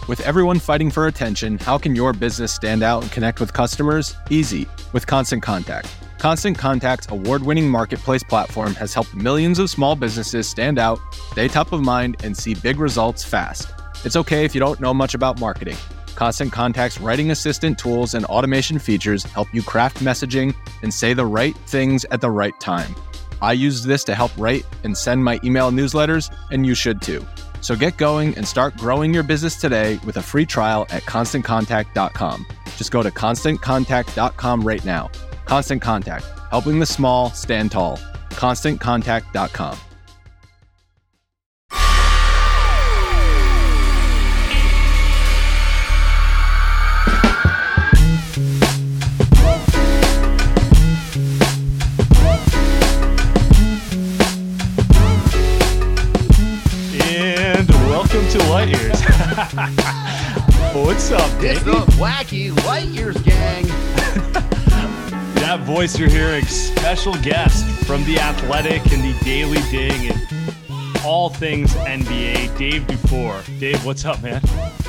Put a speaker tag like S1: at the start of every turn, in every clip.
S1: With everyone fighting for attention, how can your business stand out and connect with customers? Easy, with Constant Contact. Constant Contact's award-winning marketplace platform has helped millions of small businesses stand out, stay top of mind, and see big results fast. It's okay if you don't know much about marketing. Constant Contact's writing assistant tools and automation features help you craft messaging and say the right things at the right time. I used this to help write and send my email newsletters, and you should too. So get going and start growing your business today with a free trial at ConstantContact.com. Just go to ConstantContact.com right now. Constant Contact, helping the small stand tall. ConstantContact.com.
S2: Welcome to Light Years. What's up, Dave?
S3: It's the wacky Light Years gang.
S2: That voice you're hearing, special guest from The Athletic and The Daily Ding and all things NBA, Dave Dufour. Dave, what's up, man?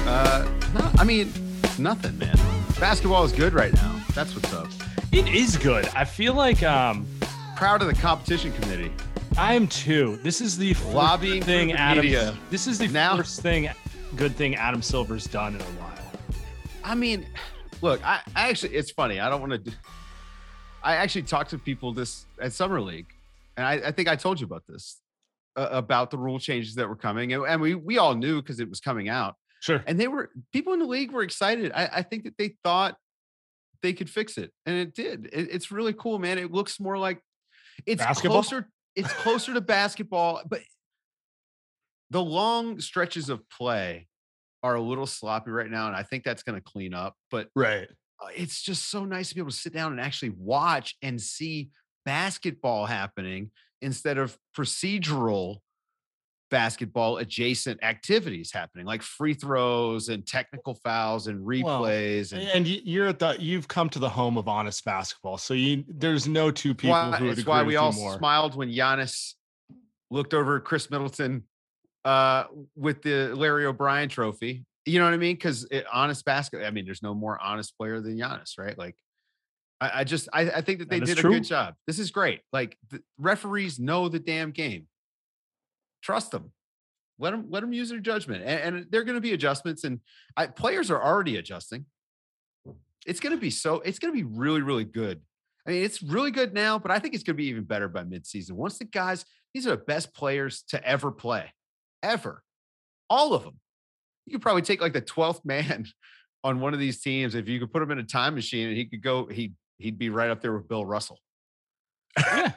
S3: Nothing, man. Basketball is good right now. That's what's up.
S2: It is good. I feel like
S3: Proud of the competition committee.
S2: I am too. This is the
S3: Lobbying
S2: thing
S3: for the
S2: Adam.
S3: media.
S2: This is the first good thing Adam Silver's done in a while.
S3: I mean, look, I actually, it's funny. I don't want to. I actually talked to people this at Summer League, and I think I told you about this, about the rule changes that were coming, and we all knew because it was coming out.
S2: Sure.
S3: And people in the league were excited. I think that they thought they could fix it, and it did. It's really cool, man. It looks more like it's
S2: basketball?
S3: closer. It's closer to basketball, but the long stretches of play are a little sloppy right now, and I think that's going to clean up. But
S2: Right.
S3: It's just so nice to be able to sit down and actually watch and see basketball happening instead of procedural basketball adjacent activities happening, like free throws and technical fouls and replays.
S2: And you've come to the home of honest basketball, so there's no two people who would
S3: It's
S2: agree
S3: why
S2: with
S3: we
S2: you
S3: all
S2: more.
S3: smiled when Giannis looked over at Chris Middleton with the Larry O'Brien trophy. You know what I mean? Because honest basketball. I mean, there's no more honest player than Giannis, right? Like, I think that they did a good job. This is great. Like, the referees know the damn game. Trust them. Let them use their judgment, and they're going to be adjustments, and players are already adjusting. It's going to be really, really good. I mean, it's really good now, but I think it's going to be even better by midseason. Once these are the best players to ever play, ever, all of them. You could probably take like the 12th man on one of these teams. If you could put him in a time machine and he could go, he'd be right up there with Bill Russell.
S2: Yeah.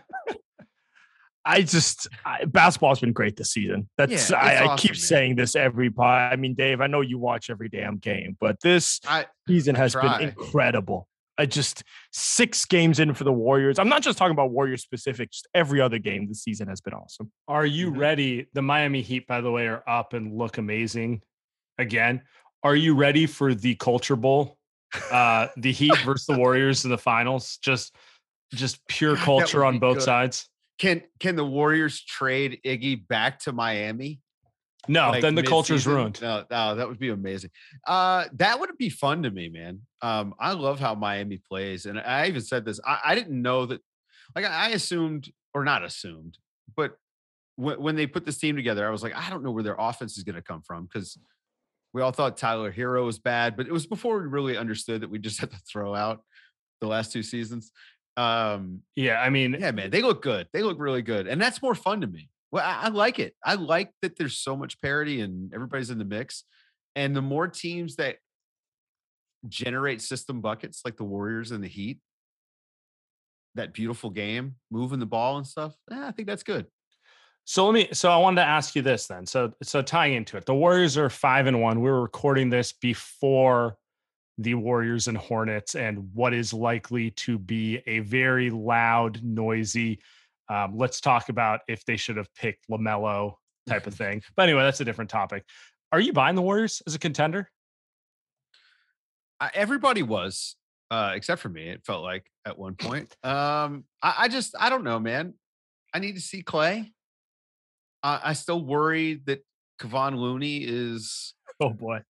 S4: Basketball's been great this season. That's I
S3: awesome,
S4: keep
S3: man.
S4: saying this every pod. I mean, Dave, I know you watch every damn game, but this season has been incredible. 6 games in for the Warriors. I'm not just talking about Warriors specific, just every other game this season has been awesome.
S2: Are you ready? The Miami Heat, by the way, are up and look amazing again. Are you ready for the Culture Bowl? The Heat versus the Warriors in the finals. Just pure culture on both sides.
S3: Can the Warriors trade Iggy back to Miami?
S2: No,
S3: like
S2: then the culture's ruined.
S3: No, that would be amazing. That would be fun to me, man. I love how Miami plays, and I even said this. I didn't know that. Like, I assumed, or not assumed, but when they put this team together, I was like, I don't know where their offense is going to come from, because we all thought Tyler Hero was bad, but it was before we really understood that we just had to throw out the last 2 seasons.
S2: I mean,
S3: yeah, man, they look good. They look really good, and that's more fun to me. Well, I like it. I like that there's so much parity and everybody's in the mix. And the more teams that generate system buckets like the Warriors and the Heat, that beautiful game, moving the ball and stuff, I think that's good.
S2: So I wanted to ask you this then. So tying into it, the Warriors are 5-1. We're recording this before the Warriors and Hornets and what is likely to be a very loud, noisy, let's talk about if they should have picked LaMelo type of thing. But anyway, that's a different topic. Are you buying the Warriors as a contender?
S3: Everybody was, except for me, it felt like at one point. I don't know, man. I need to see Clay. I still worry that Kevon Looney is.
S4: Oh boy.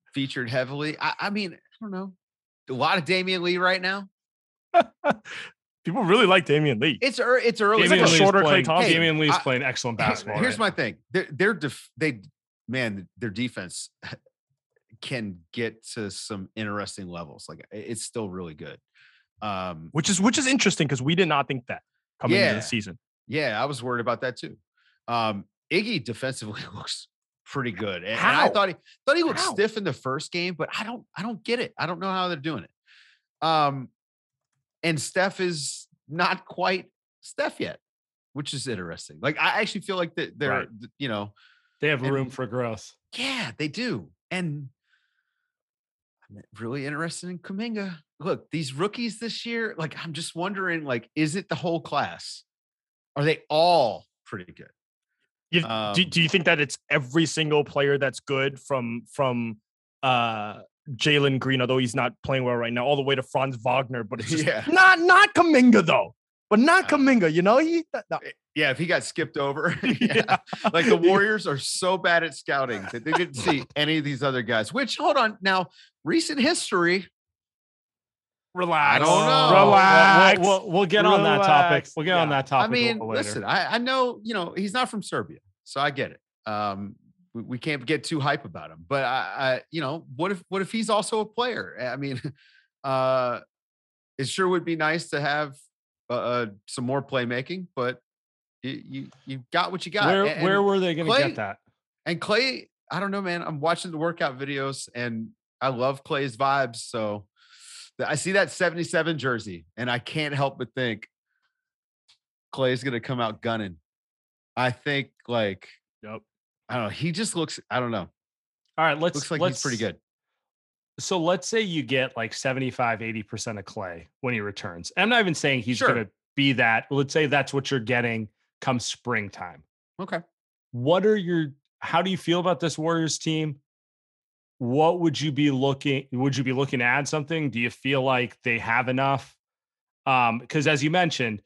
S3: featured heavily. I mean, I don't know. A lot of Damian Lee right now.
S4: People really like Damian Lee.
S3: It's early.
S2: Damian
S3: like
S2: a shorter Klay Thompson. Damian Lee's playing excellent basketball.
S3: Here's my thing. Their defense can get to some interesting levels. Like it's still really good.
S4: Which is interesting because we did not think that coming into the season.
S3: Yeah, I was worried about that too. Iggy defensively looks pretty good. And I thought he looked stiff in the first game, but I don't get it. I don't know how they're doing it. And Steph is not quite Steph yet, which is interesting. Like I actually feel like they're
S2: right. They have room for growth.
S3: Yeah, they do. And I'm really interested in Kuminga. Look, these rookies this year, like I'm just wondering, like, is it the whole class? Are they all pretty good?
S4: Do you think that it's every single player that's good from Jalen Green, although he's not playing well right now, all the way to Franz Wagner, but it's just not Kuminga though. But not Kuminga,
S3: Yeah, if he got skipped over. Like the Warriors are so bad at scouting that they didn't see any of these other guys. Which, hold on, now recent history.
S4: Relax.
S3: I don't know.
S4: Relax.
S2: We'll get on that topic. We'll get on that topic.
S3: I mean, listen, I know, he's not from Serbia, so I get it. We can't get too hype about him, but I what if he's also a player? I mean, it sure would be nice to have some more playmaking, but you got what you got.
S2: Where were they going to get that?
S3: And Klay, I don't know, man. I'm watching the workout videos, and I love Klay's vibes. So I see that 77 jersey, and I can't help but think Klay's going to come out gunning. I think, like,
S4: yep.
S3: I don't know. He just looks. I don't know.
S2: All right,
S3: looks like he's pretty good.
S2: So let's say you get like 75-80% of Klay when he returns. I'm not even saying he's going to be that. Let's say that's what you're getting come springtime.
S3: Okay.
S2: How do you feel about this Warriors team? What would you be looking to add something? Do you feel like they have enough? Because as you mentioned,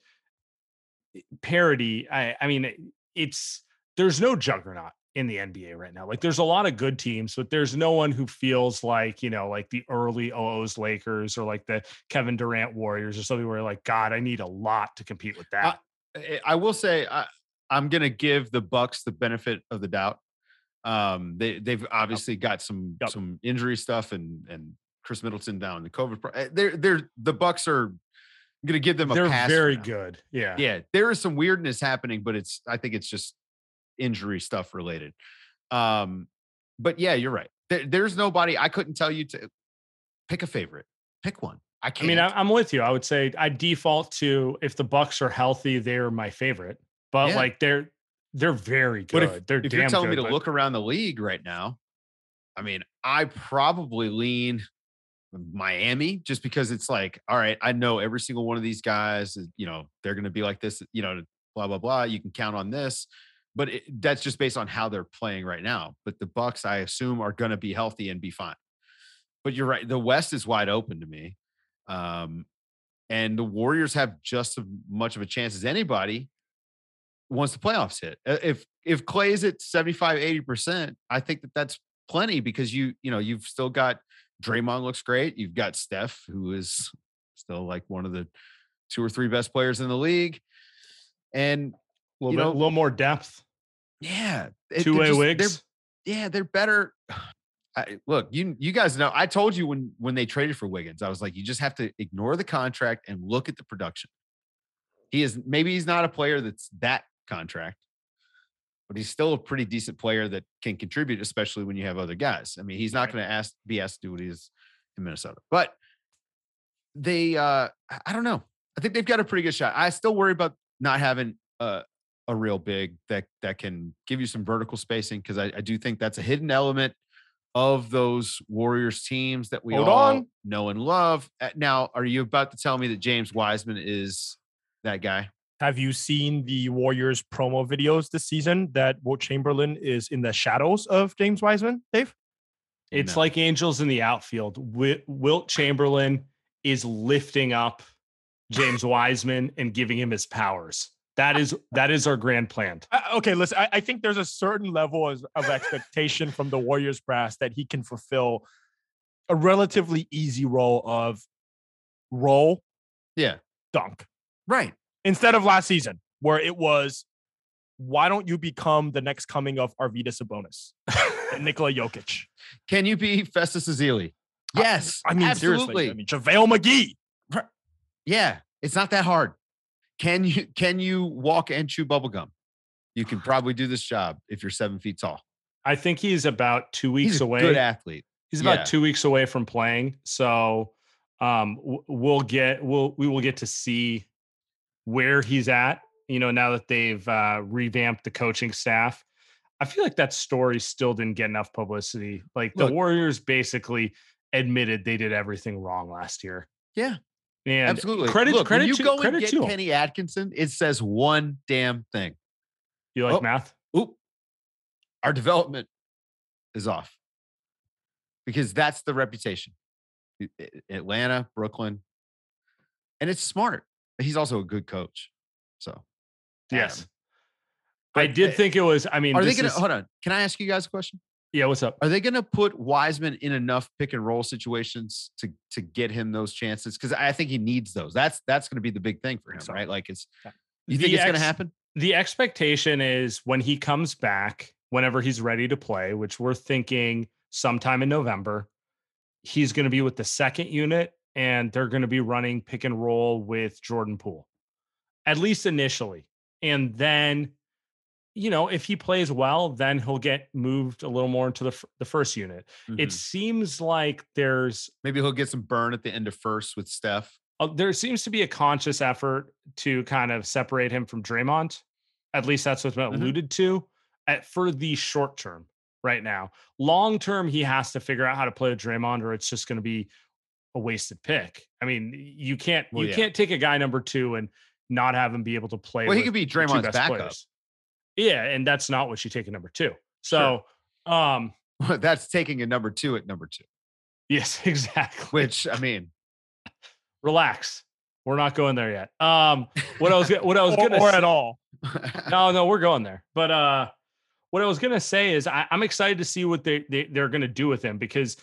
S2: parity, I mean, there's no juggernaut in the NBA right now. Like there's a lot of good teams, but there's no one who feels like, like the early 00s Lakers or like the Kevin Durant Warriors or something where like, God, I need a lot to compete with that.
S3: I will say I'm going to give the Bucks the benefit of the doubt. They've obviously got some injury stuff and Chris Middleton down in the COVID. The Bucks are going to give them a pass.
S2: They're very good. Yeah.
S3: Yeah. There is some weirdness happening, but I think it's just injury stuff related. But yeah, you're right. There's nobody. I couldn't tell you to pick a favorite. Pick one. I can't.
S2: I mean, I'm with you. I would say I default to if the Bucks are healthy, they're my favorite. But like they're very good. If
S3: you're telling me to look around the league right now, I mean, I probably lean Miami just because it's like, all right, I know every single one of these guys, they're going to be like this, blah, blah, blah. You can count on this. But that's just based on how they're playing right now. But the Bucks, I assume, are going to be healthy and be fine. But you're right. The West is wide open to me. And the Warriors have just as much of a chance as anybody once the playoffs hit. If Klay's at 75, 80%, I think that's plenty because you've still got Draymond looks great. You've got Steph, who is still like one of the 2 or 3 best players in the league. And
S2: a little more depth.
S3: Yeah.
S2: Two-way wigs.
S3: They're better. Look, you guys know, I told you when they traded for Wiggins, I was like, you just have to ignore the contract and look at the production. Maybe he's not a player that's that contract, but he's still a pretty decent player that can contribute, especially when you have other guys. I mean, he's not going to be asked to do what he is in Minnesota, but they, I don't know. I think they've got a pretty good shot. I still worry about not having a real big that can give you some vertical spacing, because I do think that's a hidden element of those Warriors teams that we all know and love. Now, are you about to tell me that James Wiseman is that guy?
S4: Have you seen the Warriors promo videos this season that Wilt Chamberlain is in the shadows of James Wiseman, Dave?
S2: It's like angels in the outfield. Wilt Chamberlain is lifting up James Wiseman and giving him his powers. That is our grand plan.
S4: Okay, listen, I think there's a certain level of expectation from the Warriors brass that he can fulfill a relatively easy role of roll, dunk.
S3: Right.
S4: Instead of last season, where it was, why don't you become the next coming of Arvydas Sabonis and Nikola Jokic?
S3: Can you be Festus Ezeli? Yes.
S4: I mean,
S3: absolutely.
S4: Seriously. I mean, JaVale McGee.
S3: Yeah. It's not that hard. Can you walk and chew bubblegum? You can probably do this job if you're 7 feet tall.
S2: I think he's about 2 weeks away.
S3: Good athlete.
S2: He's about 2 weeks away from playing. So we will get to see where he's at, now that they've revamped the coaching staff. I feel like that story still didn't get enough publicity. Like the Warriors basically admitted they did everything wrong last year.
S3: Yeah.
S2: And
S3: absolutely.
S2: Credit
S3: when you
S2: to,
S3: go and get
S2: to
S3: Kenny Atkinson, it says one damn thing.
S2: You like math?
S3: Oop. Our development is off. Because that's the reputation. Atlanta, Brooklyn. And it's smart. He's also a good coach. So,
S2: yes. I did think it was,
S3: are they going to, hold on. Can I ask you guys a question?
S2: Yeah, what's up?
S3: Are they going to put Wiseman in enough pick and roll situations to get him those chances? Because I think he needs those. That's going to be the big thing for him, right? Like you think it's going to happen?
S2: The expectation is when he comes back, whenever he's ready to play, which we're thinking sometime in November, he's going to be with the second unit and they're going to be running pick and roll with Jordan Poole, at least initially. And then, if he plays well, then he'll get moved a little more into the first unit. Mm-hmm. It seems like
S3: maybe he'll get some burn at the end of first with Steph.
S2: There seems to be a conscious effort to kind of separate him from Draymond. At least that's what's been alluded to for the short term right now. Long term, he has to figure out how to play with Draymond or it's just going to be a wasted pick. I mean, you can't take a guy number 2 and not have him be able to play.
S3: Well, he could be Draymond's backup.
S2: Players. Yeah, and that's not what you take a number 2. So, sure.
S3: That's taking a number 2 at number 2.
S2: Yes, exactly.
S3: Which, I mean,
S2: relax. We're not going there yet. What I was gonna
S4: or
S2: say,
S4: at all.
S2: No, we're going there. But what I was gonna say is I'm excited to see what they're gonna do with him because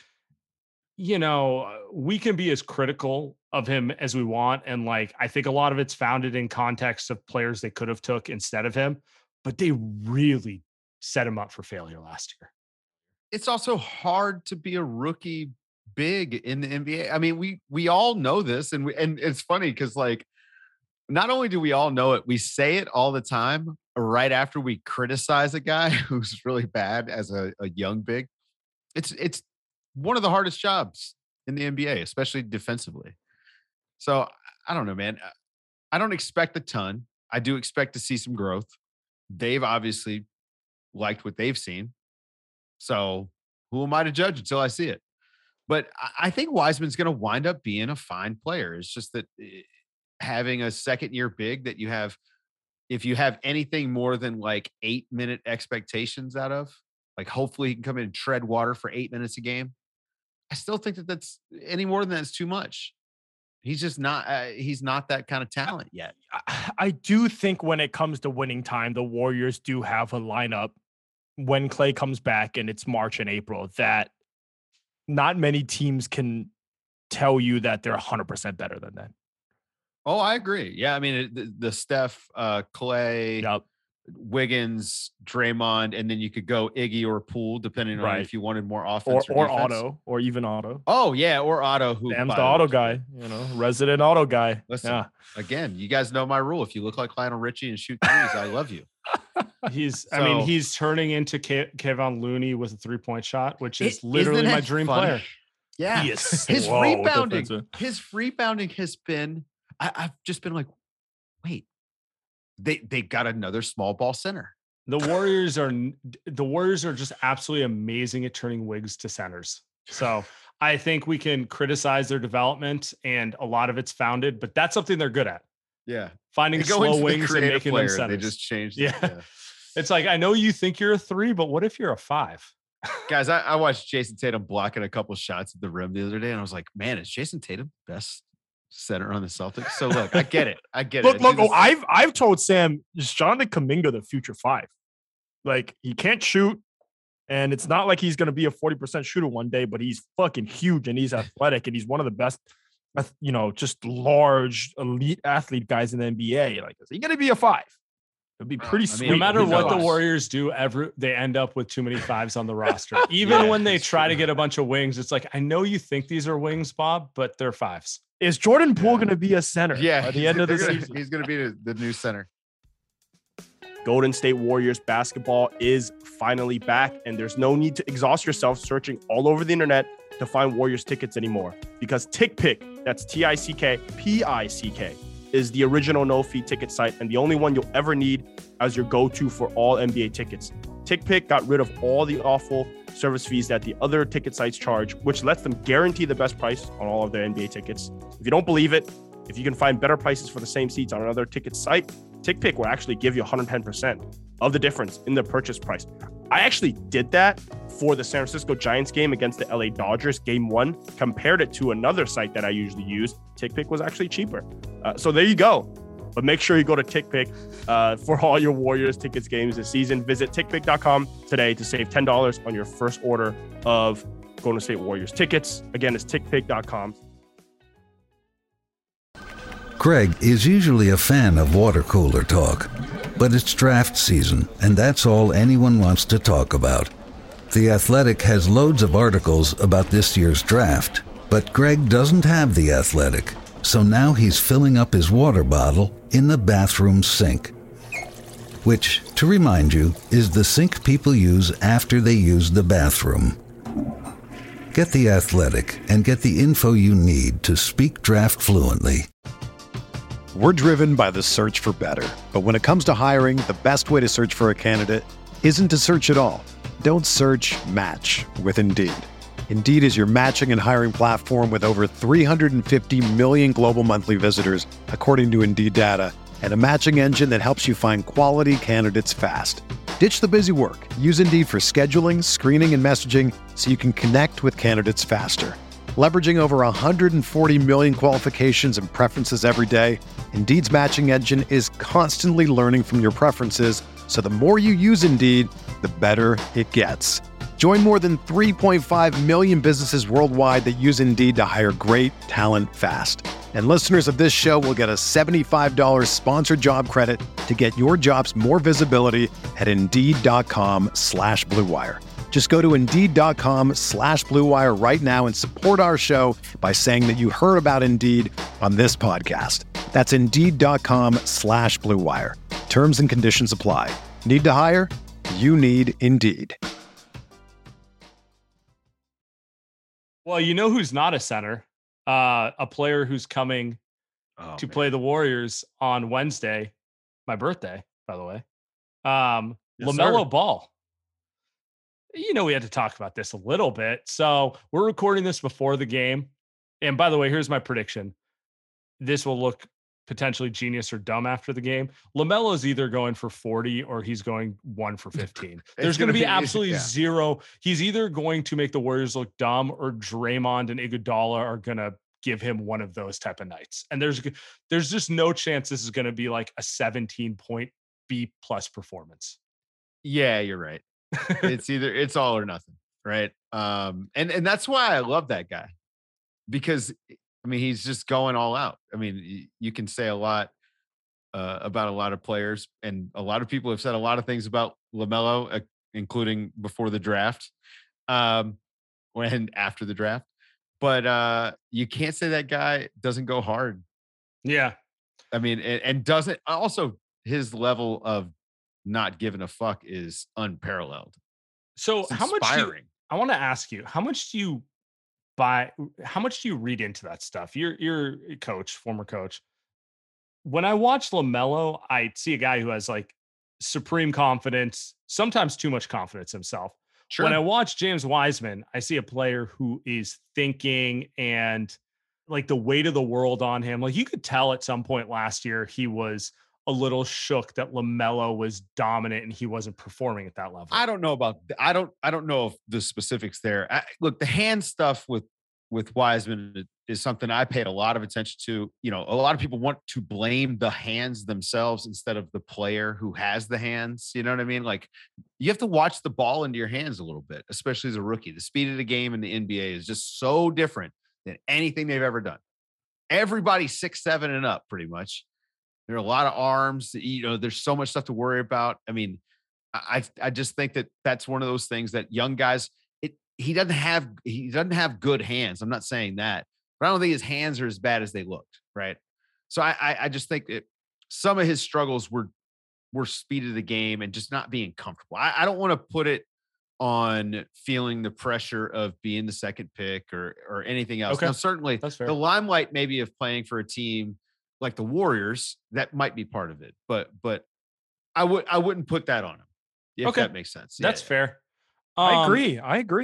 S2: we can be as critical of him as we want, and like I think a lot of it's founded in context of players they could have took instead of him. But they really set him up for failure last year.
S3: It's also hard to be a rookie big in the NBA. I mean, we all know this, and it's funny because like, not only do we all know it, we say it all the time right after we criticize a guy who's really bad as a young big. It's one of the hardest jobs in the NBA, especially defensively. So I don't know, man. I don't expect a ton. I do expect to see some growth. They've obviously liked what they've seen. So who am I to judge until I see it? But I think Wiseman's going to wind up being a fine player. It's just that having a second year big that you have, if you have anything more than like 8-minute expectations out of, like hopefully he can come in and tread water for 8 minutes a game. I still think that's any more than that's too much. He's just not, he's not that kind of talent yet.
S4: I do think when it comes to winning time, the Warriors do have a lineup when Klay comes back and it's March and April that not many teams can tell you that they're 100% better than that.
S3: Oh, I agree. Yeah. I mean, the Steph, Klay, Wiggins, Draymond, and then you could go Iggy or Poole, depending on if you wanted more offense
S4: or Otto, or even Otto.
S3: Oh yeah, or Otto. Who
S4: Sam's the Otto guy, resident Otto guy.
S3: Listen, again, you guys know my rule. If you look like Lionel Richie and shoot threes, I love you.
S2: He's turning into Kevon Looney with a 3-point shot, which is literally my dream player.
S3: Yeah, his rebounding has been. I've just been like, wait. They got another small ball center.
S2: The Warriors are just absolutely amazing at turning wigs to centers. So I think we can criticize their development, and a lot of it's founded, but that's something they're good at.
S3: Yeah,
S2: finding slow wings and making them centers.
S3: They just changed.
S2: Yeah, it's like I know you think you're a 3, but what if you're a 5?
S3: Guys, I watched Jason Tatum blocking a couple shots at the rim the other day, and I was like, man, is Jason Tatum best center on the Celtics. So look, I get it.
S4: Look. I've told Sam, is Jonathan Kuminga the future 5? Like, he can't shoot, and it's not like he's going to be a 40% shooter one day, but he's fucking huge and he's athletic and he's one of the best, just large elite athlete guys in the NBA. Like, is he going to be a 5? It'd be pretty sweet.
S2: No matter what the Warriors do, they end up with too many 5s on the roster. Even when they try to get a bunch of wings, it's like, I know you think these are wings, Bob, but they're 5s.
S4: Is Jordan Poole going to be a center at the end of the season?
S3: He's going to be the new center.
S4: Golden State Warriors basketball is finally back, and there's no need to exhaust yourself searching all over the internet to find Warriors tickets anymore, because TickPick, that's TickPick, is the original no-fee ticket site and the only one you'll ever need as your go-to for all NBA tickets. TickPick got rid of all the awful service fees that the other ticket sites charge, which lets them guarantee the best price on all of their NBA tickets. If you don't believe it, if you can find better prices for the same seats on another ticket site, TickPick will actually give you 110% of the difference in the purchase price. I actually did that for the San Francisco Giants game against the LA Dodgers, game 1, compared it to another site that I usually use. TickPick was actually cheaper. So there you go. But make sure you go to TickPick for all your Warriors tickets games this season. Visit TickPick.com today to save $10 on your first order of Golden State Warriors tickets. Again, it's TickPick.com.
S5: Greg is usually a fan of water cooler talk, but it's draft season, and that's all anyone wants to talk about. The Athletic has loads of articles about this year's draft, but Greg doesn't have The Athletic, so now he's filling up his water bottle in the bathroom sink, which, to remind you, is the sink people use after they use the bathroom. Get The Athletic and get the info you need to speak draft fluently.
S6: We're driven by the search for better. But when it comes to hiring, the best way to search for a candidate isn't to search at all. Don't search, match with Indeed. Indeed is your matching and hiring platform with over 350 million global monthly visitors, according to Indeed data, and a matching engine that helps you find quality candidates fast. Ditch the busy work. Use Indeed for scheduling, screening, and messaging so you can connect with candidates faster. Leveraging over 140 million qualifications and preferences every day, Indeed's matching engine is constantly learning from your preferences, so the more you use Indeed, the better it gets. Join more than 3.5 million businesses worldwide that use Indeed to hire great talent fast. And listeners of this show will get a $75 sponsored job credit to get your jobs more visibility at Indeed.com/Blue Wire. Just go to Indeed.com/Blue Wire right now and support our show by saying that you heard about Indeed on this podcast. That's Indeed.com/Blue Wire. Terms and conditions apply. Need to hire? You need Indeed.
S2: Well, you know who's not a center? A player who's coming to play the Warriors on Wednesday, my birthday, by the way. LaMelo Ball. You know, we had to talk about this a little bit. So we're recording this before the game. And by the way, here's my prediction. This will look potentially genius or dumb after the game. LaMelo is either going for 40 or he's going 1 for 15. There's going to be absolutely zero. He's either going to make the Warriors look dumb or Draymond and Iguodala are going to give him one of those type of nights. And there's just no chance this is going to be like a 17-point B+ performance.
S3: Yeah, you're right. It's all or nothing, right? And that's why I love that guy, because I mean, he's just going all out. I mean, you can say a lot about a lot of players, and a lot of people have said a lot of things about LaMelo, including before the draft, when after the draft. But you can't say that guy doesn't go hard.
S2: Yeah,
S3: I mean, and doesn't also his level of not giving a fuck is unparalleled.
S2: So how much I want to ask you, how much do you read into that stuff? You're a coach, former coach. When I watch LaMelo, I see a guy who has like supreme confidence, sometimes too much confidence himself. Sure. When I watch James Wiseman, I see a player who is thinking and like the weight of the world on him. Like you could tell at some point last year, he was a little shook that LaMelo was dominant and he wasn't performing at that level.
S3: I don't know about, I don't know if the specifics there. Look, the hand stuff with with Wiseman is something I paid a lot of attention to. You know, a lot of people want to blame the hands themselves instead of the player who has the hands. You know what I mean? Like, you have to watch the ball into your hands a little bit, especially as a rookie. The speed of the game in the NBA is just so different than anything they've ever done. Everybody's 6'7" and up, pretty much. There are a lot of arms. You know, there's so much stuff to worry about. I mean, I just think that that's one of those things that young guys. He doesn't have good hands. I'm not saying that, but I don't think his hands are as bad as they looked. Right. So I just think that some of his struggles were speed of the game and just not being comfortable. I don't want to put it on feeling the pressure of being the second pick or anything else.
S2: Okay.
S3: Now, certainly the limelight maybe of playing for a team like the Warriors, that might be part of it, but I wouldn't put that on him. If that makes sense.
S2: That's fair.
S4: I agree.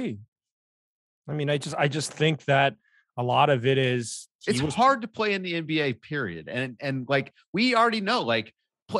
S4: I mean, I just think that a lot of it is
S3: it's hard to play in the NBA, period. And like, we already know, like,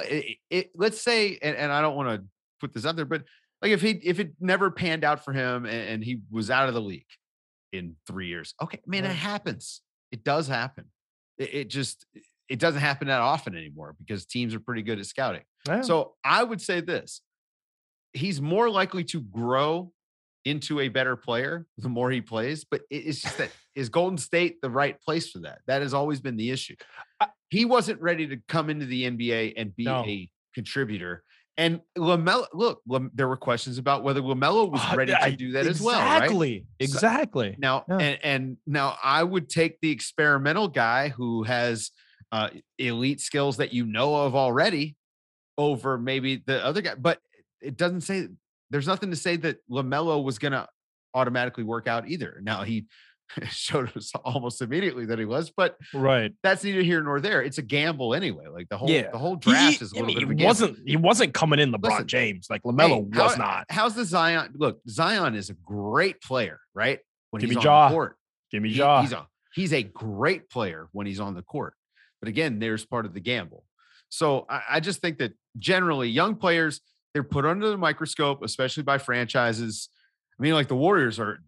S3: let's say, and I don't want to put this out there, but like, if it never panned out for him and he was out of the league in 3 years, okay, man, it happens. It does happen. It doesn't happen that often anymore because teams are pretty good at scouting. Yeah. So I would say this: he's more likely to grow into a better player the more he plays, but it's just that is Golden State the right place for that? That has always been the issue. He wasn't ready to come into the NBA and be a contributor. And LaMelo, there were questions about whether LaMelo was ready to do that as well, right?
S4: Exactly.
S3: Now, and now I would take the experimental guy who has elite skills that you know of already over maybe the other guy, but it doesn't say. There's nothing to say that LaMelo was going to automatically work out either. Now, he showed us almost immediately that he was, but that's neither here nor there. It's a gamble anyway. Like the whole draft is a little bit of a gamble.
S4: He wasn't coming in LeBron James. Like LaMelo was not.
S3: How's the Zion? Look, Zion is a great player, right? When
S4: Give
S3: he's
S4: me
S3: on
S4: Ja.
S3: the court.
S4: Give me Ja.
S3: He's a great player when he's on the court. But again, there's part of the gamble. So I just think that generally young players, they're put under the microscope, especially by franchises. I mean, like the Warriors are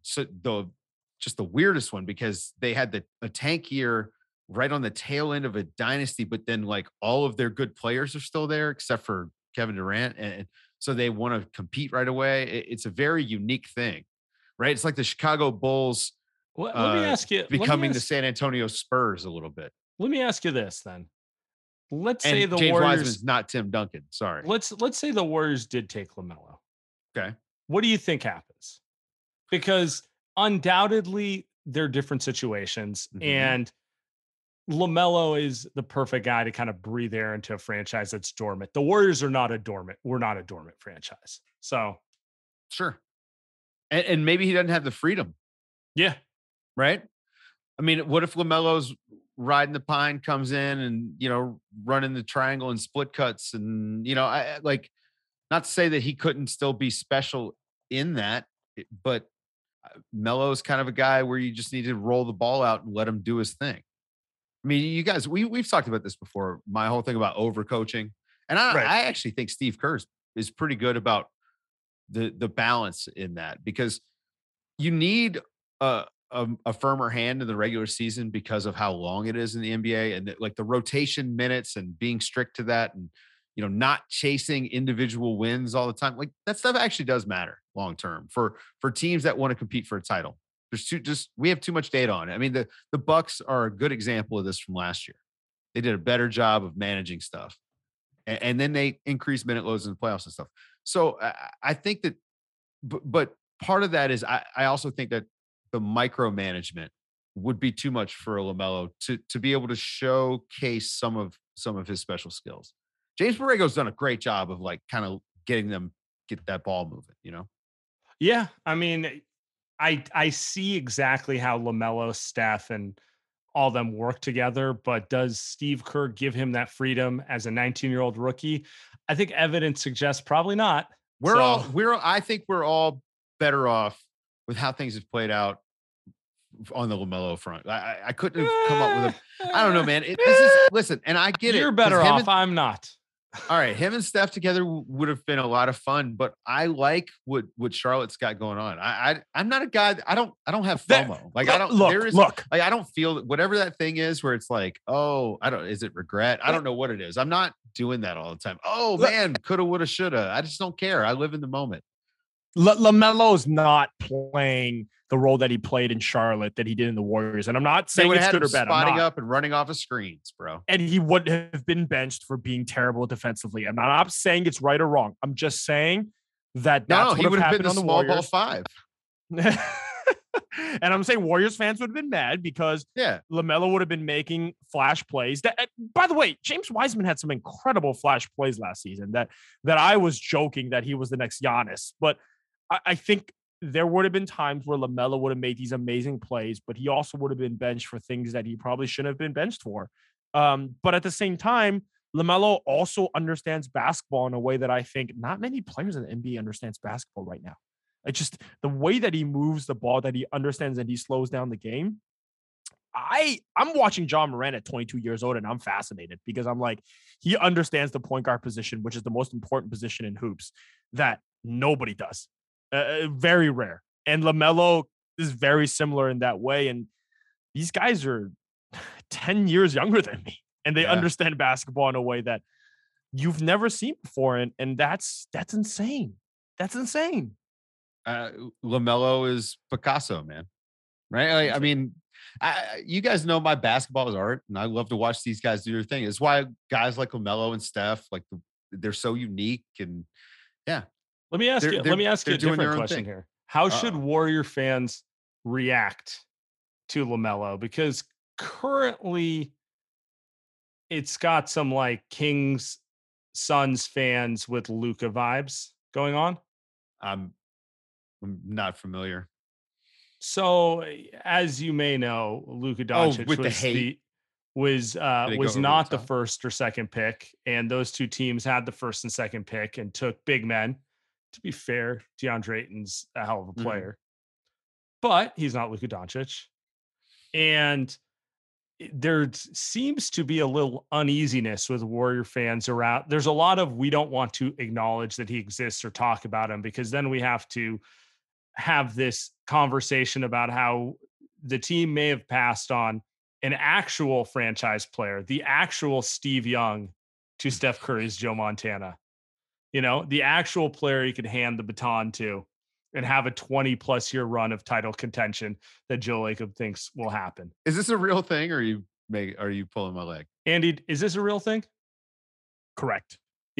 S3: just the weirdest one because they had a tank year right on the tail end of a dynasty, but then like all of their good players are still there except for Kevin Durant. And so they want to compete right away. It's a very unique thing, right? It's like the Chicago Bulls
S2: let me ask you,
S3: becoming the San Antonio Spurs a little bit.
S2: Let me ask you this then. Let's say the
S3: James
S2: Warriors,
S3: Wiseman's not Tim Duncan. Sorry.
S2: Let's say the Warriors did take LaMelo.
S3: Okay.
S2: What do you think happens? Because undoubtedly they're different situations, and LaMelo is the perfect guy to kind of breathe air into a franchise that's dormant. The Warriors are not a dormant. We're not a dormant franchise. So,
S3: sure. And maybe he doesn't have the freedom.
S2: Yeah.
S3: Right. I mean, what if LaMelo's riding the pine, comes in and, running the triangle and split cuts. And, I like, not to say that he couldn't still be special in that, but Melo's kind of a guy where you just need to roll the ball out and let him do his thing. I mean, you guys, we've talked about this before, my whole thing about overcoaching. And I actually think Steve Kerr is pretty good about the balance in that, because you need a firmer hand in the regular season because of how long it is in the NBA and like the rotation minutes and being strict to that and, not chasing individual wins all the time. Like that stuff actually does matter long-term for teams that want to compete for a title. We have too much data on it. I mean, the Bucks are a good example of this from last year. They did a better job of managing stuff. And then they increased minute loads in the playoffs and stuff. So I think that, but part of that is I also think that the micromanagement would be too much for a LaMelo to be able to showcase some of his special skills. James Borrego's done a great job of like kind of get that ball moving,
S2: Yeah. I mean, I see exactly how LaMelo, Steph, and all them work together, but does Steve Kerr give him that freedom as a 19-year-old rookie? I think evidence suggests probably not.
S3: I think we're all better off with how things have played out on the LaMelo front. I couldn't have come up with I don't know, man. Listen, and I get it.
S2: You're better off. I'm not.
S3: All right, him and Steph together would have been a lot of fun, but I like what Charlotte's got going on. I'm not a guy. I don't have FOMO. Like I don't look. Like I don't feel whatever that thing is where it's like, oh, I don't. Is it regret? I don't know what it is. I'm not doing that all the time. Oh man, coulda, woulda, shoulda. I just don't care. I live in the moment.
S4: LaMelo's not playing the role that he played in Charlotte that he did in the Warriors. And I'm not saying it's good or bad.
S3: Spotting up and running off of screens, bro.
S4: And he would have been benched for being terrible defensively. I'm not saying it's right or wrong. I'm just saying that
S3: he would have been the small ball 5.
S4: And I'm saying Warriors fans would have been mad because LaMelo would have been making flash plays. That, by the way, James Wiseman had some incredible flash plays last season that I was joking that he was the next Giannis. But I think there would have been times where LaMelo would have made these amazing plays, but he also would have been benched for things that he probably shouldn't have been benched for. But at the same time, LaMelo also understands basketball in a way that I think not many players in the NBA understands basketball right now. It's just the way that he moves the ball, that he understands and he slows down the game. I'm watching John Moran at 22 years old, and I'm fascinated because I'm like, he understands the point guard position, which is the most important position in hoops that nobody does. Very rare. And LaMelo is very similar in that way. And these guys are 10 years younger than me, and they understand basketball in a way that you've never seen before. And that's insane. That's insane.
S3: LaMelo is Picasso, man. Right? Like, I mean, you guys know my basketball is art, and I love to watch these guys do their thing. It's why guys like LaMelo and Steph, like they're so unique. And
S2: let me ask you a different question here. How should Warrior fans react to LaMelo? Because currently it's got some like Kings Suns fans with Luka vibes going on.
S3: I'm not familiar.
S2: So, as you may know, Luka Doncic was not the first or second pick, and those two teams had the first and second pick and took big men. To be fair, DeAndre Ayton's a hell of a player, but he's not Luka Doncic. And there seems to be a little uneasiness with Warrior fans around. There's a lot of, we don't want to acknowledge that he exists or talk about him because then we have to have this conversation about how the team may have passed on an actual franchise player, the actual Steve Young to Steph Curry's Joe Montana. You know, the actual player you could hand the baton to and have a 20+ year run of title contention that Joe Lacob thinks will happen.
S3: Is this a real thing, or are you pulling my leg?
S2: Andy, is this a real thing?
S4: Correct.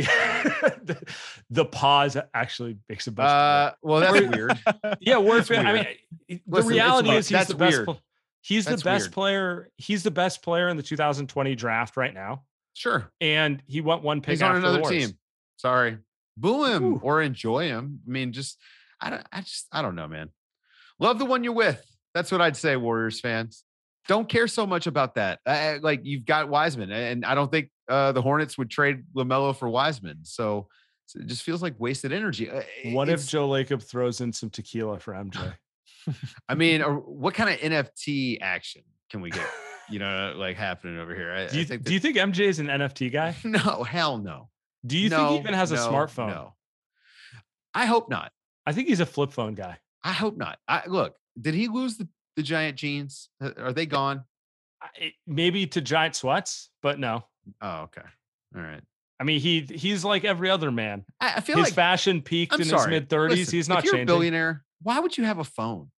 S2: The pause actually makes it better.
S3: Well, that's weird.
S2: Yeah, I mean, the reality is he's the best. He's the best
S3: weird.
S2: Player. He's the best player in the 2020 draft right now.
S3: Sure.
S2: And he went one pick.
S3: He's on another team. Sorry. Boo him.
S2: Ooh.
S3: Or enjoy him. I mean, I don't know, man. Love the one you're with. That's what I'd say, Warriors fans. Don't care so much about that. Like, you've got Wiseman, and I don't think the Hornets would trade LaMelo for Wiseman. So it just feels like wasted energy.
S2: What if Joe Lacob throws in some tequila for MJ?
S3: I mean, what kind of NFT action can we get? Like happening over here?
S2: Do you think MJ is an NFT guy?
S3: No, hell no.
S2: Do you think he even has a smartphone?
S3: No. I hope not.
S2: I think he's a flip phone guy.
S3: I hope not. Look, did he lose the giant jeans? Are they gone?
S2: Maybe to giant sweats, but no.
S3: Oh, okay. All right.
S2: I mean, he's like every other man.
S3: I feel
S2: his
S3: like
S2: fashion peaked in his mid-30s. He's not
S3: if you're
S2: changing.
S3: A billionaire, why would you have a phone?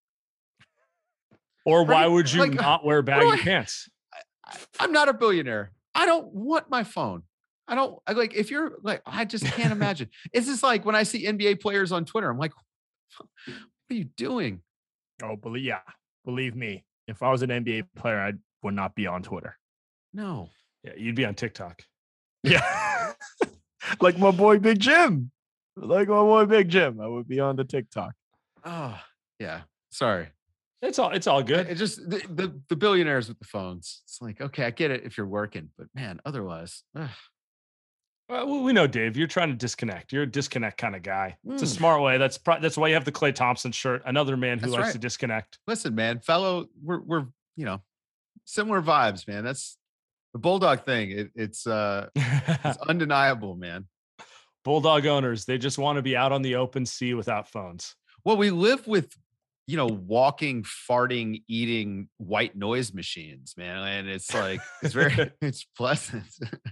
S2: Or why would you not wear baggy pants?
S3: I'm not a billionaire. I don't want my phone. If you're like, I just can't imagine. It's just like when I see NBA players on Twitter, I'm like, what are you doing?
S4: Oh, believe me, if I was an NBA player, I would not be on Twitter.
S3: No.
S2: Yeah, you'd be on TikTok.
S4: Yeah. Like my boy Big Jim. I would be on the TikTok.
S3: Oh, yeah. Sorry.
S2: It's all good.
S3: It's just the billionaires with the phones. It's like, okay, I get it if you're working, but man, otherwise.
S2: Well, we know, Dave, you're trying to disconnect. You're a disconnect kind of guy. It's a smart way. That's why you have the Klay Thompson shirt. Another man who likes to disconnect.
S3: Listen, man, we're similar vibes, man. The Bulldog thing, it's undeniable, man.
S2: Bulldog owners, they just want to be out on the open sea without phones.
S3: Well, we live with, walking, farting, eating white noise machines, man. And it's like, it's pleasant.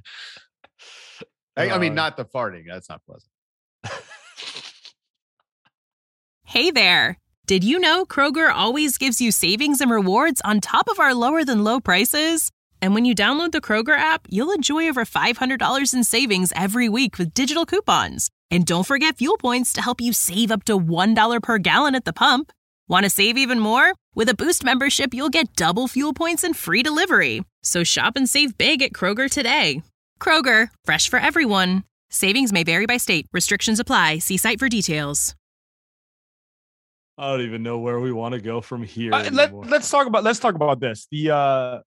S3: I mean, not the farting. That's not pleasant.
S7: Hey there. Did you know Kroger always gives you savings and rewards on top of our lower than low prices? And when you download the Kroger app, you'll enjoy over $500 in savings every week with digital coupons. And don't forget fuel points to help you save up to $1 per gallon at the pump. Want to save even more? With a Boost membership, you'll get double fuel points and free delivery. So shop and save big at Kroger today. Kroger, fresh for everyone. Savings may vary by state. Restrictions apply. See site for details.
S2: I don't even know where we want to go from here.
S4: Let's talk about this. The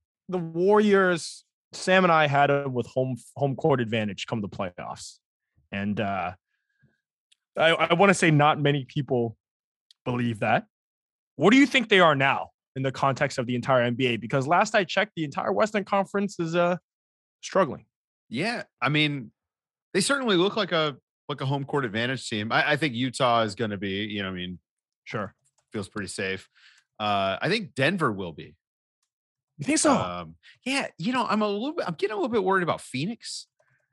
S4: Warriors, Sam and I had them with home court advantage come the playoffs. And I want to say not many people believe that. What do you think they are now in the context of the entire NBA? Because last I checked, the entire Western Conference is struggling.
S3: Yeah. I mean, they certainly look like a home court advantage team. I think Utah is going to be,
S4: sure.
S3: Feels pretty safe. I think Denver will be.
S4: You think so?
S3: Yeah. I'm getting a little bit worried about Phoenix.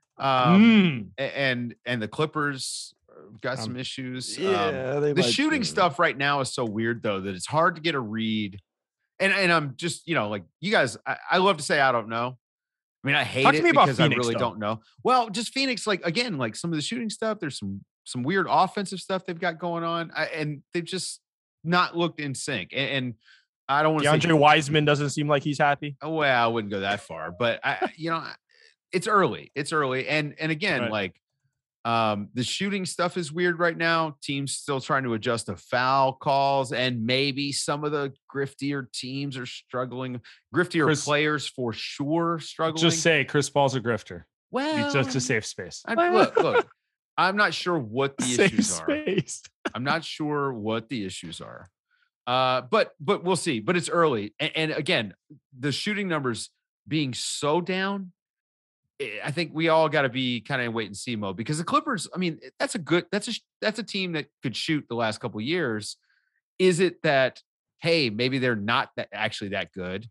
S3: And the Clippers got some issues.
S4: Yeah.
S3: The shooting stuff right now is so weird though, that it's hard to get a read. And I'm just, like you guys, I love to say, I don't know. I mean, I hate it because Phoenix, I really don't know. Well, just Phoenix, like some of the shooting stuff, there's some weird offensive stuff they've got going on, and they've just not looked in sync. And I don't want to say
S4: DeAndre Wiseman doesn't seem like he's happy.
S3: Well, I wouldn't go that far, but it's early. It's early. And again, right. The shooting stuff is weird right now. Teams still trying to adjust to foul calls, and maybe some of the griftier teams are struggling. Griftier players for sure struggling.
S2: Just say Chris Paul's a grifter.
S3: Well,
S2: it's just a safe space.
S3: Look, I'm not sure what the
S4: safe
S3: issues
S4: space.
S3: are. I'm not sure what the issues are. But we'll see. But it's early. And again, the shooting numbers being so down, I think we all got to be kind of in wait and see mode, because the Clippers, I mean, that's a team that could shoot the last couple of years. Is it that, hey, maybe they're not actually that good?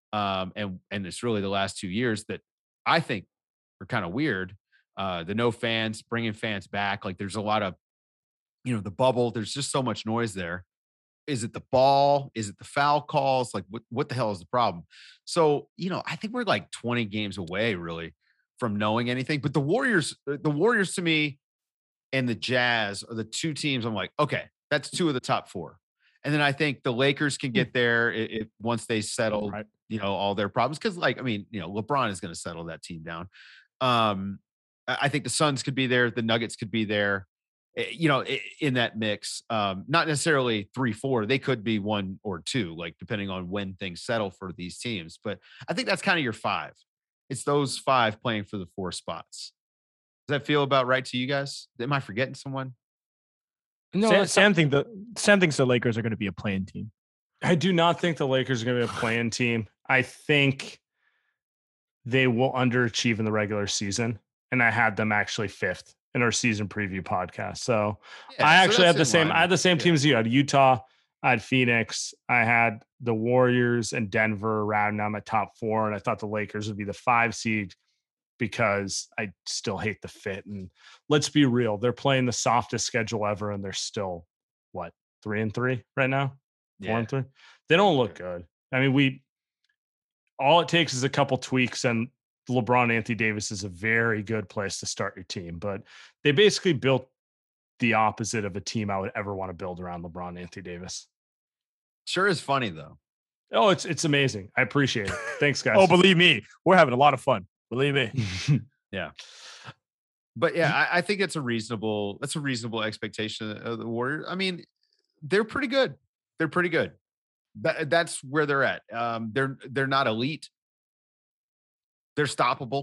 S3: And it's really the last 2 years that I think are kind of weird. The no fans, bringing fans back. Like there's a lot of, the bubble, there's just so much noise there. Is it the ball? Is it the foul calls? Like what the hell is the problem? So, I think we're like 20 games away really from knowing anything. But the Warriors to me and the Jazz are the two teams I'm like, okay, that's two of the top four. And then I think the Lakers can get there if once they settle, right, all their problems. Cause LeBron is going to settle that team down. I think the Suns could be there. The Nuggets could be there, in that mix. Not necessarily 3-4. They could be 1 or 2, like depending on when things settle for these teams. But I think that's kind of your 5. It's those 5 playing for the 4 spots. Does that feel about right to you guys? Am I forgetting someone?
S4: No, Sam thinks the Lakers are going to be a play-in team.
S2: I do not think the Lakers are going to be a play-in team. I think they will underachieve in the regular season, and I had them actually 5th in our season preview podcast. So I actually had the same. I had the same team as you. I had Utah, I had Phoenix, I had the Warriors and Denver around them at top 4, and I thought the Lakers would be the 5 seed because I still hate the fit. And let's be real, they're playing the softest schedule ever, and they're still 3-3 right now, 4-3. They don't look good. I mean, all it takes is a couple tweaks, and LeBron Anthony Davis is a very good place to start your team. But they basically built the opposite of a team I would ever want to build around LeBron Anthony Davis.
S3: Sure is funny though.
S2: Oh, it's amazing. I appreciate it. Thanks, guys.
S4: Oh, believe me, we're having a lot of fun. Believe me.
S3: Yeah. But yeah, I think it's a reasonable expectation of the Warriors. I mean, they're pretty good. They're pretty good. That's where they're at. They're not elite. They're stoppable.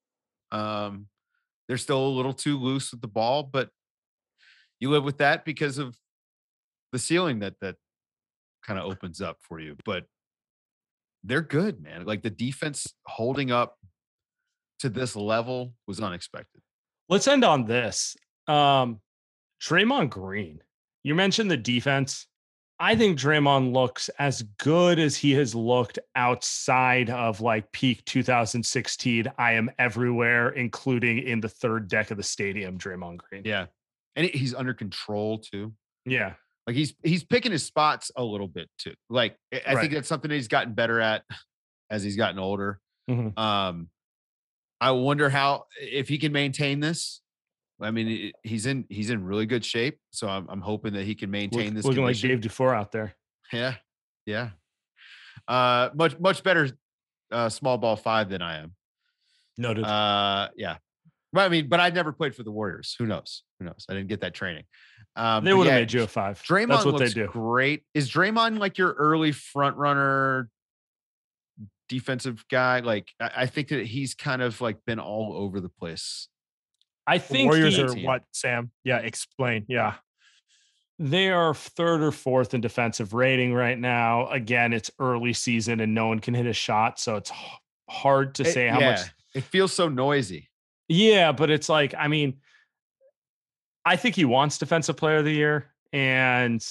S3: They're still a little too loose with the ball, but you live with that because of the ceiling that kind of opens up for you. But they're good, man. Like the defense holding up to this level was unexpected.
S2: Let's end on this. Draymond Green, you mentioned the defense. I think Draymond looks as good as he has looked outside of like peak 2016. I am everywhere, including in the third deck of the stadium, Draymond Green.
S3: Yeah. And he's under control too.
S2: Yeah.
S3: Like he's picking his spots a little bit too. Like I think that's something that he's gotten better at as he's gotten older.
S2: Mm-hmm.
S3: I wonder if he can maintain this. I mean, he's in really good shape, so I'm hoping that he can maintain this.
S2: Looking
S3: condition.
S2: like Dave Dufour out there.
S3: Yeah. Much better small ball 5 than I am.
S2: Noted.
S3: Yeah. But I mean, but I never played for the Warriors. Who knows? I didn't get that training.
S2: They would have made you a 5.
S3: Draymond
S2: That's what
S3: looks
S2: they do.
S3: Great. Is Draymond like your early front runner defensive guy? Like I think that he's kind of like been all over the place.
S2: I think
S4: Warriors are what, Sam? Yeah, explain. Yeah.
S2: They are 3rd or 4th in defensive rating right now. Again, it's early season and no one can hit a shot, so it's hard to say how much.
S3: It feels so noisy.
S2: Yeah, but it's like, I mean, I think he wants Defensive Player of the Year, and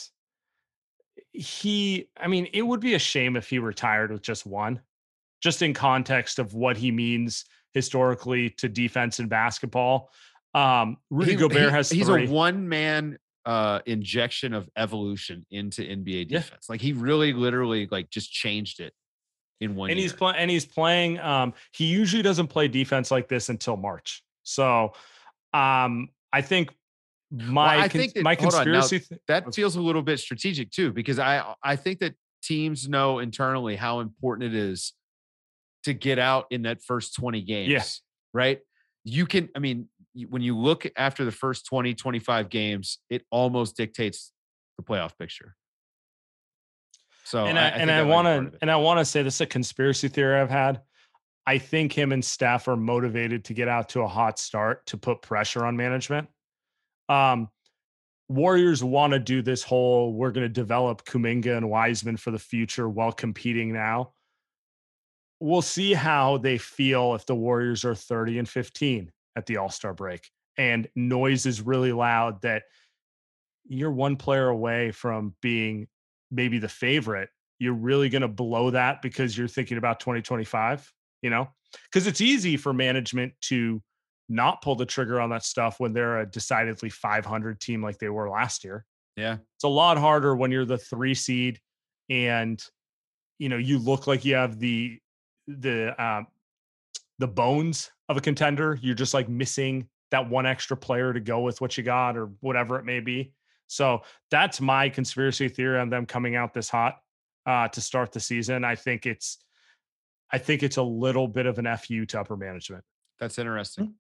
S2: it would be a shame if he retired with just one, just in context of what he means historically to defense and basketball. Rudy Gobert has 3.
S3: He's a one-man injection of evolution into NBA defense. Like he really literally like just changed it in 1 year.
S2: He's playing he usually doesn't play defense like this until March. So I think my conspiracy
S3: that feels a little bit strategic too, because I think that teams know internally how important it is to get out in that first 20 games.
S2: Yes.
S3: Right. When you look after the first 20, 25 games, it almost dictates the playoff picture. So,
S2: I want to say this is a conspiracy theory I've had. I think him and Steph are motivated to get out to a hot start to put pressure on management. Warriors want to do this whole, we're going to develop Kuminga and Wiseman for the future while competing now. We'll see how they feel if the Warriors are 30-15 at the All-Star break and noise is really loud that you're one player away from being maybe the favorite. You're really going to blow that because you're thinking about 2025, because it's easy for management to not pull the trigger on that stuff when they're a decidedly 500 team like they were last year.
S3: Yeah.
S2: It's a lot harder when you're the 3 seed and, you look like you have the bones of a contender. You're just like missing that one extra player to go with what you got or whatever it may be. So that's my conspiracy theory on them coming out this hot to start the season. I think it's a little bit of an FU to upper management.
S3: That's interesting.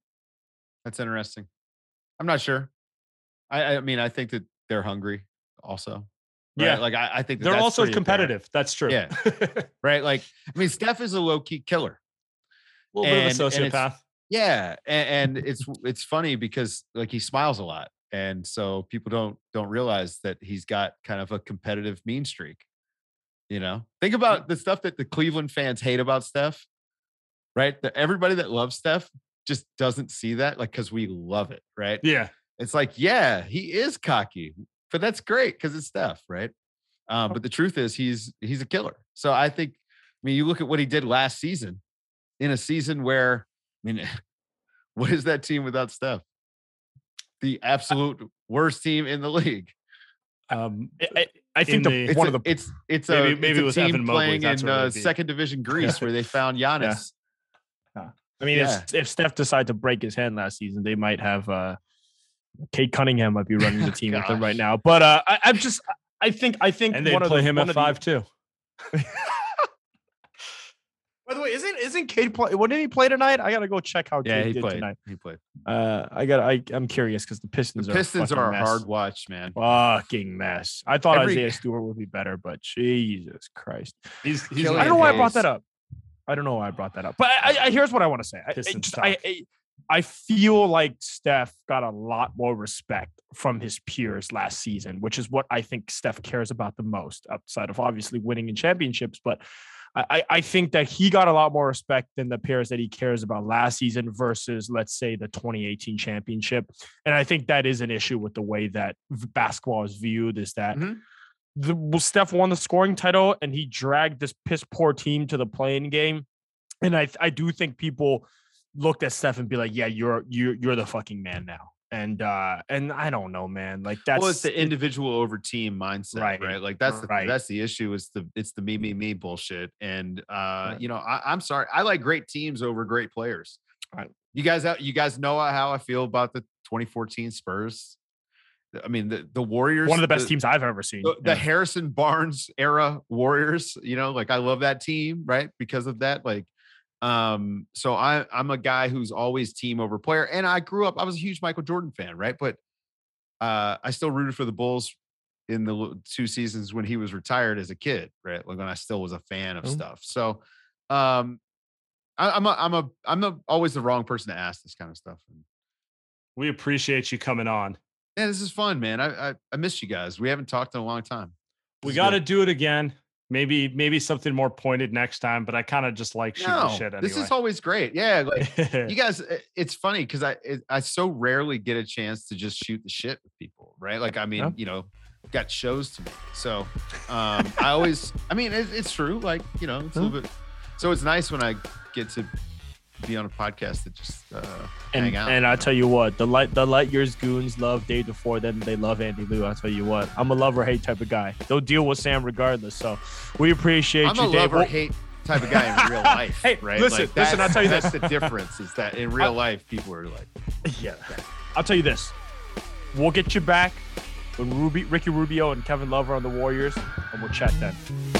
S3: I'm not sure. I think that they're hungry also. Right?
S2: Yeah.
S3: Like I think
S2: they're also competitive. Apparent. That's true.
S3: Yeah. Right. Like, Steph is a low key killer.
S2: A little bit of a sociopath.
S3: Yeah. And it's funny because like he smiles a lot. And so people don't realize that he's got kind of a competitive mean streak. Think about the stuff that the Cleveland fans hate about Steph, right? Everybody that loves Steph just doesn't see that, like, because we love it, right?
S2: Yeah.
S3: It's like, yeah, he is cocky, but that's great because it's Steph, right? But the truth is he's a killer. So I think, you look at what he did last season in a season where, what is that team without Steph? The absolute worst team in the league.
S4: I think maybe
S3: it's a
S2: with
S3: team
S2: Evan
S3: playing
S2: Mobley,
S3: in second division Greece where they found Giannis.
S4: Yeah. If Steph decided to break his hand last season, they might have Kate Cunningham might be running the team with them right now. But I think
S2: and they play him at 5 too.
S4: By the way, isn't Cade play? What did he play tonight? I gotta go check how Cade did tonight.
S3: He played.
S4: I'm curious because the Pistons
S3: are a
S4: mess.
S3: hard watch, man.
S4: Fucking mess. I thought Isaiah Stewart would be better, but Jesus Christ,
S2: he's
S4: I don't know why I brought that up. But here's what I want to say. I feel like Steph got a lot more respect from his peers last season, which is what I think Steph cares about the most, outside of obviously winning in championships. But I think that he got a lot more respect than the players that he cares about last season versus, let's say, the 2018 championship. And I think that is an issue with the way that basketball is viewed, is that Steph won the scoring title and he dragged this piss poor team to the play-in game. And I do think people looked at Steph and be like, yeah, you're the fucking man now. And I don't know, man. Like that's
S3: it's the individual over team mindset, right? Like that's the issue. It's the me bullshit. And I'm sorry. I like great teams over great players.
S4: Right.
S3: You guys know how I feel about the 2014 Spurs. I mean, the Warriors,
S4: one of the best teams I've ever seen.
S3: The Harrison Barnes era Warriors, like I love that team, right? Because of that, like. So I'm a guy who's always team over player, and I was a huge Michael Jordan fan, right? But I still rooted for the Bulls in the 2 seasons when he was retired as a kid, right? Like when I still was a fan of stuff. So I'm always the wrong person to ask this kind of stuff.
S2: We appreciate you coming on.
S3: Yeah, this is fun, man. I missed you guys. We haven't talked in a long time.
S2: We got to do it again. Maybe something more pointed next time, but I kind of just like shooting shit anyway.
S3: This is always great. Yeah, like you guys, it's funny because I so rarely get a chance to just shoot the shit with people, right? Like, I mean, got shows to make. So it's true. Like, it's a little bit. So it's nice when I get to be on a podcast that just hang out.
S4: And I tell you what, the light years goons love Dave before then they love Andy Liu. I'll tell you what, I'm a love or hate type of guy. They'll deal with Sam regardless. So we appreciate
S3: I'm
S4: you,
S3: Dave. I'm a love or hate type of guy in real life.
S4: Hey,
S3: right?
S4: Listen, I'll tell you this.
S3: That's the difference is that in real life, people are like,
S4: yeah. I'll tell you this. We'll get you back when Ricky Rubio and Kevin Love are on the Warriors, and we'll chat then.